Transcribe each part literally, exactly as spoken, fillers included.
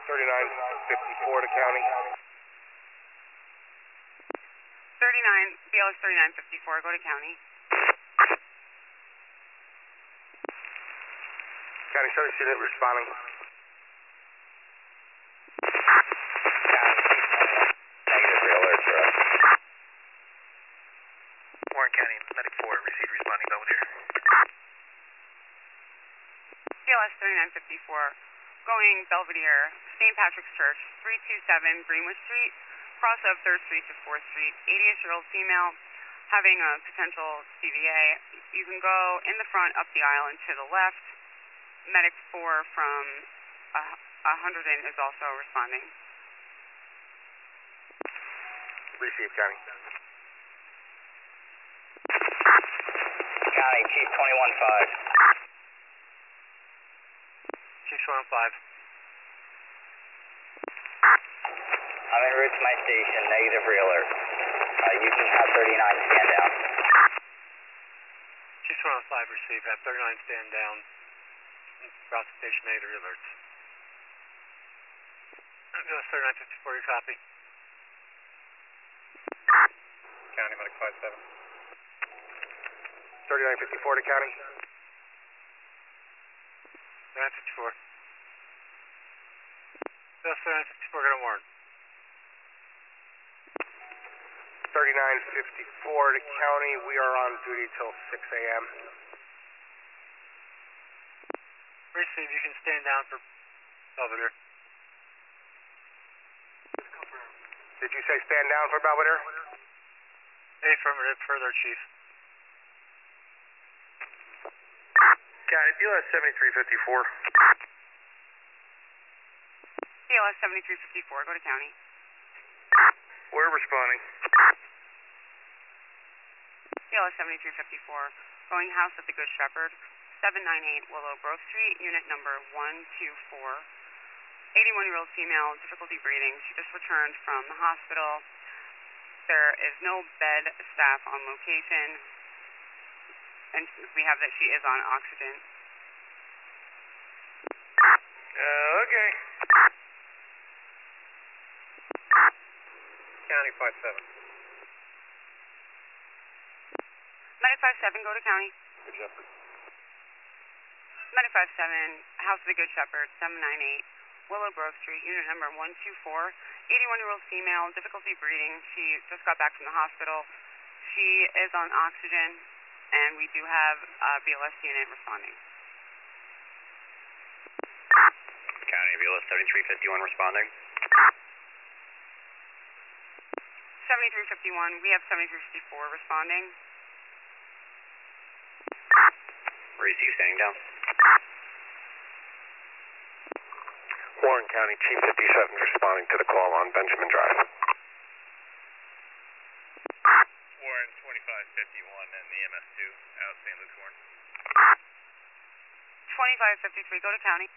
thirty-nine fifty-four to county. thirty-nine, B L S thirty-nine fifty-four, go to county. County Service Unit responding. Negative real alert for us. Warren County, Medic four, received responding Belvedere. B L S thirty-nine fifty-four, going Belvedere, Saint Patrick's Church, three two seven Greenwood Street, cross of third Street to fourth Street, eighty-ish-year-old female, having a potential C V A. You can go in the front, up the aisle, and to the left. Medic four from uh, one hundred is also responding. Receive, County. County, Chief twenty-one five. Chief twenty-one five. I'm en route to my station, negative real alert. Uh, you can have thirty-nine stand down. Chief twenty-one five, received. Have thirty-nine stand down. Route to station, negative real alerts. B L S thirty-nine fifty-four, you copy? County, Medic five seven. thirty-nine fifty-four to county. thirty-nine fifty-four. B L S thirty-nine fifty-four, go to Warren. thirty-nine fifty-four to county. We are on duty till six A M Receive, you can stand down for Belvedere. Did you say stand down for Belvedere? Affirmative, further, Chief. County, B L S seventy-three fifty-four. B L S seventy-three fifty-four, go to county. We're responding. B L S seventy-three fifty-four, going House of the Good Shepherd, seven ninety-eight Willow Grove Street, unit number one two four. eighty-one-year-old female, difficulty breathing. She just returned from the hospital. There is no bed staff on location, and we have that she is on oxygen. Uh, okay. County five seven. Medic five seven, go to county. Good Shepherd. Medic five seven, House of the Good Shepherd, seven ninety-eight Willow Grove Street, unit number one two four. eighty-one-year-old female, difficulty breathing. She just got back from the hospital. She is on oxygen, and we do have a B L S unit responding. County, B L S seventy-three fifty-one responding. seventy-three fifty-one, we have seventy-three fifty-four responding. Receive, standing down. Warren County, Chief fifty-seven responding to the call on Benjamin Drive. Warren twenty-five fifty-one and the M S two out Saint Luke's Warren. twenty-five fifty-three, go to county.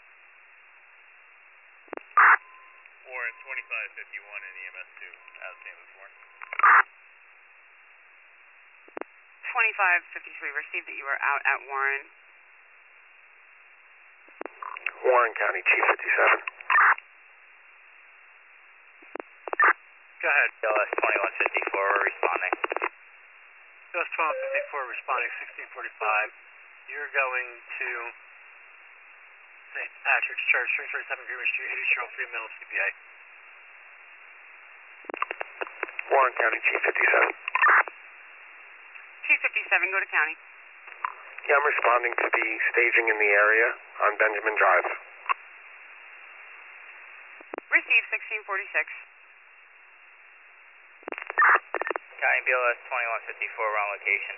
Warren twenty-five fifty-one and the M S two out Saint Luke's Warren. twenty-five fifty-three, received that you are out at Warren. Warren County, Chief fifty-seven. Go ahead. B L S twenty-one fifty-four, we're responding. B L S twenty-one fifty-four, responding sixteen forty-five. You're going to Saint Patrick's Church, three thirty-seven Greenwich Street, eighty-year-old female C V A. Warren County, Chief fifty-seven. Chief fifty-seven, go to county. Yeah, I'm responding to the staging in the area on Benjamin Drive. Receive sixteen forty-six. County, B L S twenty-one fifty-four, we're on location.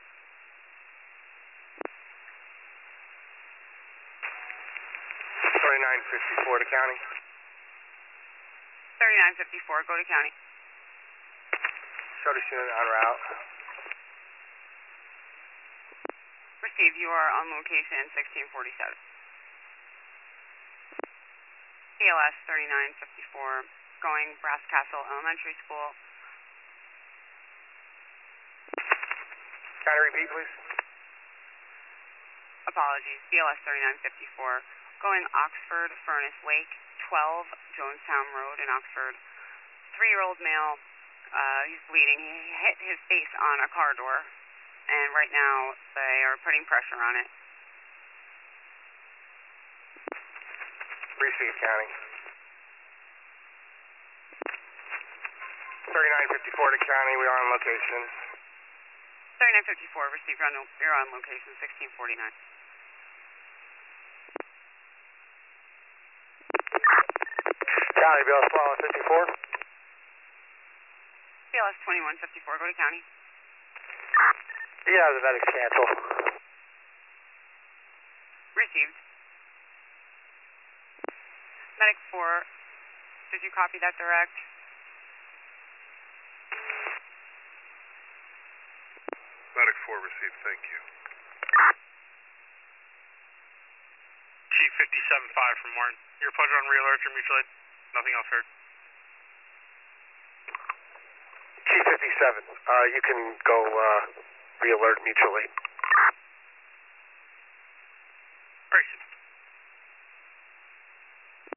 thirty-nine fifty-four to county. thirty-nine fifty-four, go to county. Service unit en route. Receive, you are on location sixteen forty-seven. B L S thirty-nine fifty-four, going Brass Castle Elementary School. Can I repeat, please? Apologies, B L S thirty-nine fifty-four, going Oxford Furnace Lake, twelve Jonestown Road in Oxford. Three-year-old male, uh, he's bleeding. He hit his face on a car door, and right now they are putting pressure on it. Receive, County. thirty-nine fifty-four to County, we are on location. thirty-nine fifty-four, receive, you're on, you're on location, sixteen forty-nine. County, B L S twenty-one fifty-four. B L S twenty-one fifty-four, go to County. Yeah, the medics cancel. Received. Medic four, did you copy that direct? Medic four received, thank you. Chief fifty-seven five from Martin. Your pleasure on re-alert, your mutual aid. Nothing else heard. Chief fifty-seven, uh, you can go uh, re-alert mutually. Very good.